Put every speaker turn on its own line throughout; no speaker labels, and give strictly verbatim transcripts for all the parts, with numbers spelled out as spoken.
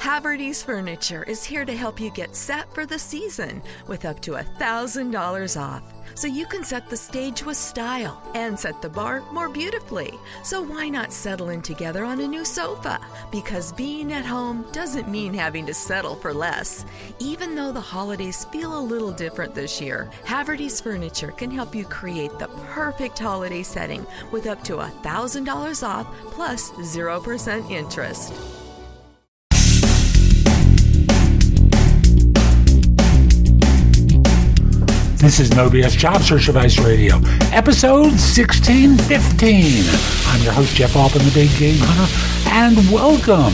Haverty's Furniture is here to help you get set for the season with up to one thousand dollars off. So you can set the stage with style and set the bar more beautifully. So why not settle in together on a new sofa? Because being at home doesn't mean having to settle for less. Even though the holidays feel a little different this year, Haverty's Furniture can help you create the perfect holiday setting with up to one thousand dollars off plus zero percent interest.
This is No B S Job Search Advice Radio, episode sixteen fifteen. I'm your host, Jeff Altman, the Big Game Hunter, and welcome.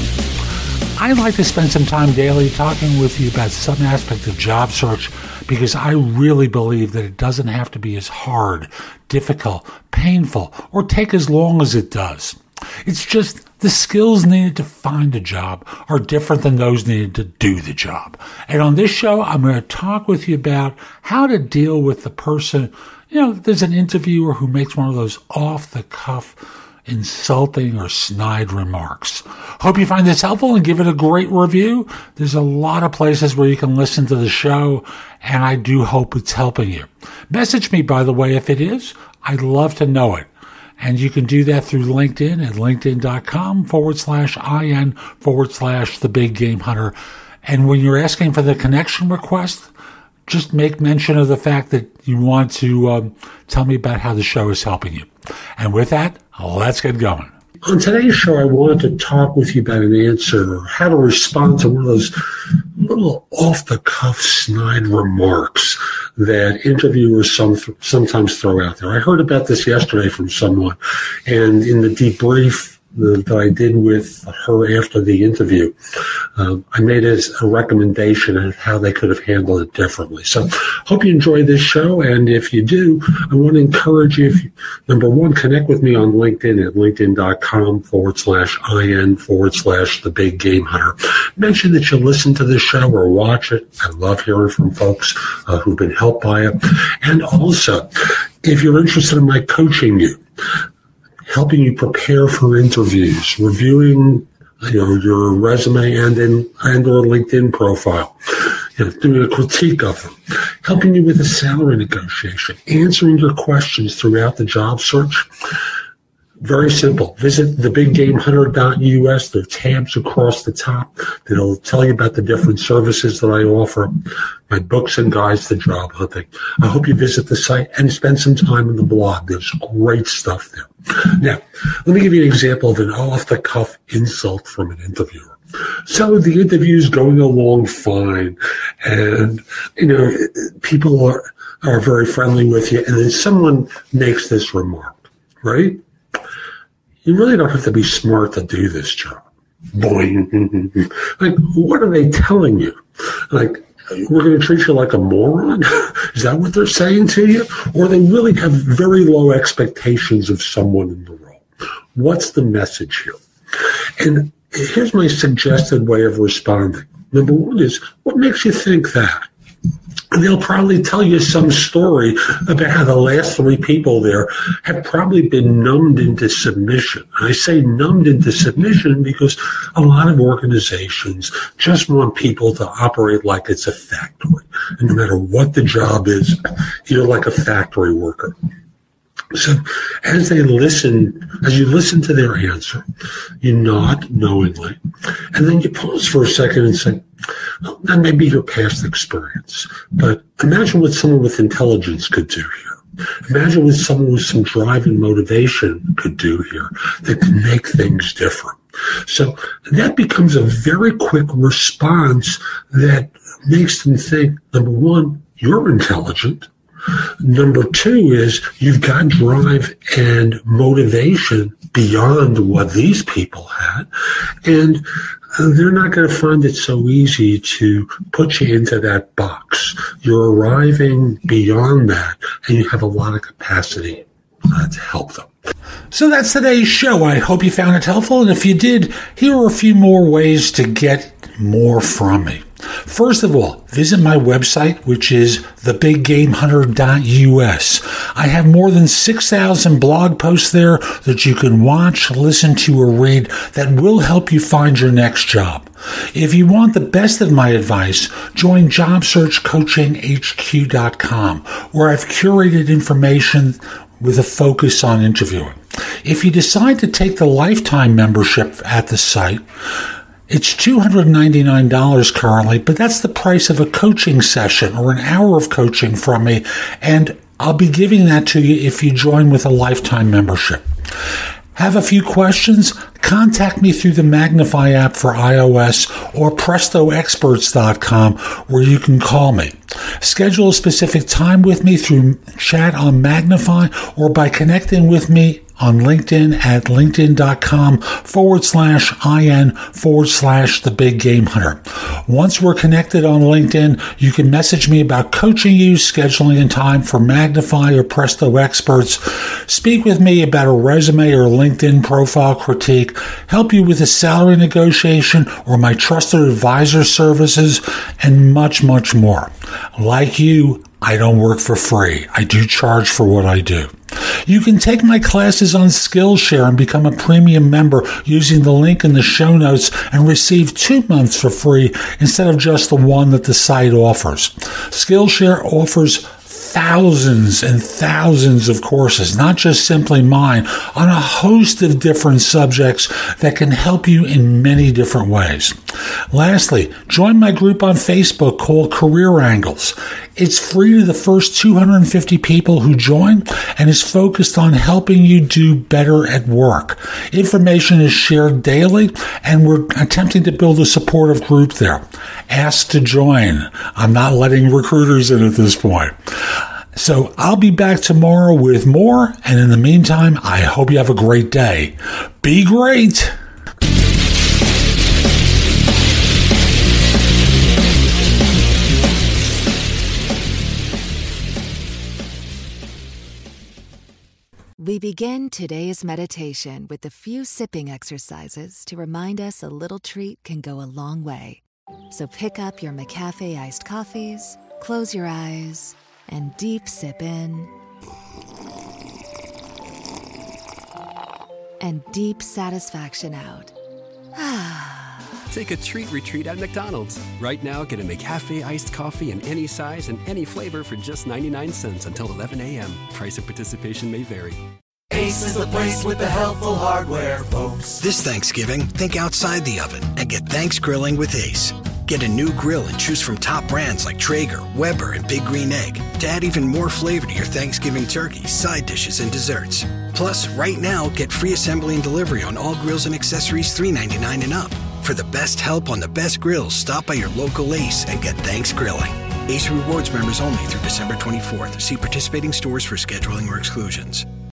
I like to spend some time daily talking with you about some aspect of job search because I really believe that it doesn't have to be as hard, difficult, painful, or take as long as it does. It's just the skills needed to find a job are different than those needed to do the job. And on this show, I'm going to talk with you about how to deal with the person. You know, there's an interviewer who makes one of those off-the-cuff, insulting or snide remarks. Hope you find this helpful and give it a great review. There's a lot of places where you can listen to the show, and I do hope it's helping you. Message me, by the way, if it is. I'd love to know it. And you can do that through LinkedIn at linkedin.com forward slash IN forward slash the Big Game Hunter. And when you're asking for the connection request, just make mention of the fact that you want to um, tell me about how the show is helping you. And with that, let's get going.
On today's show, I wanted to talk with you about an answer, or how to respond to one of those little off-the-cuff snide remarks that interviewers some, sometimes throw out there. I heard about this yesterday from someone, and in the debrief that I did with her after the interview, uh, I made a, a recommendation of how they could have handled it differently. So hope you enjoy this show, and if you do, I want to encourage you, if you, number one, connect with me on LinkedIn at linkedin.com forward slash IN forward slash the Big Game Hunter. Mention that you listen to this show or watch it. I love hearing from folks uh, who've been helped by it. And also, if you're interested in my coaching you, helping you prepare for interviews, reviewing, you know, your resume and in and or LinkedIn profile, you know, doing a critique of them, helping you with a salary negotiation, answering your questions throughout the job search. Very simple. Visit the big game hunter dot U S. There are tabs across the top that'll tell you about the different services that I offer, my books and guides to job hunting. I hope you visit the site and spend some time in the blog. There's great stuff there. Now, let me give you an example of an off-the-cuff insult from an interviewer. So the interview's going along fine, and, you know, people are, are very friendly with you, and then someone makes this remark, right? You really don't have to be smart to do this job. Boing. Like, what are they telling you? Like, we're going to treat you like a moron? Is that what they're saying to you? Or they really have very low expectations of someone in the role? What's the message here? And here's my suggested way of responding. Number one is, what makes you think that? And they'll probably tell you some story about how the last three people there have probably been numbed into submission. And I say numbed into submission because a lot of organizations just want people to operate like it's a factory. And no matter what the job is, you're like a factory worker. So as they listen, as you listen to their answer, you nod knowingly, and then you pause for a second and say, well, that may be your past experience, but imagine what someone with intelligence could do here. Imagine what someone with some drive and motivation could do here that can make things different. So that becomes a very quick response that makes them think, number one, you're intelligent. Number two is you've got drive and motivation beyond what these people had. And uh, they're not going to find it so easy to put you into that box. You're arriving beyond that, and you have a lot of capacity uh, to help them.
So that's today's show. I hope you found it helpful. And if you did, here are a few more ways to get more from me. First of all, visit my website, which is the big game hunter dot U S. I have more than six thousand blog posts there that you can watch, listen to, or read that will help you find your next job. If you want the best of my advice, join job search coaching h q dot com, where I've curated information with a focus on interviewing. If you decide to take the lifetime membership at the site, it's two hundred ninety-nine dollars currently, but that's the price of a coaching session or an hour of coaching from me, and I'll be giving that to you if you join with a lifetime membership. Have a few questions? Contact me through the Magnify app for iOS or presto experts dot com, where you can call me. Schedule a specific time with me through chat on Magnify or by connecting with me on LinkedIn at linkedin.com forward slash IN forward slash the big game hunter. Once we're connected on LinkedIn, you can message me about coaching you, scheduling a time for Magnify or Presto Experts, speak with me about a resume or LinkedIn profile critique, help you with a salary negotiation or my trusted advisor services, and much, much more. Like you, I don't work for free. I do charge for what I do. You can take my classes on Skillshare and become a premium member using the link in the show notes and receive two months for free instead of just the one that the site offers. Skillshare offers thousands and thousands of courses, not just simply mine, on a host of different subjects that can help you in many different ways. Lastly, join my group on Facebook called Career Angles. It's free to the first two hundred fifty people who join and is focused on helping you do better at work. Information is shared daily, and we're attempting to build a supportive group there. Ask to join. I'm not letting recruiters in at this point. So I'll be back tomorrow with more, and in the meantime, I hope you have a great day. Be great!
We begin today's meditation with a few sipping exercises to remind us a little treat can go a long way. So pick up your McCafe iced coffees, close your eyes, and deep sip in. And deep satisfaction out.
Take a treat retreat at McDonald's. Right now, get a McCafe iced coffee in any size and any flavor for just ninety-nine cents until eleven a.m. Price of participation may vary.
Ace is the place with the helpful hardware, folks.
This Thanksgiving, think outside the oven and get Thanks Grilling with Ace. Get a new grill and choose from top brands like Traeger, Weber, and Big Green Egg to add even more flavor to your Thanksgiving turkey, side dishes, and desserts. Plus, right now, get free assembly and delivery on all grills and accessories three ninety-nine and up. For the best help on the best grills, stop by your local Ace and get Thanks Grilling. Ace Rewards members only through December twenty-fourth. See participating stores for scheduling or exclusions.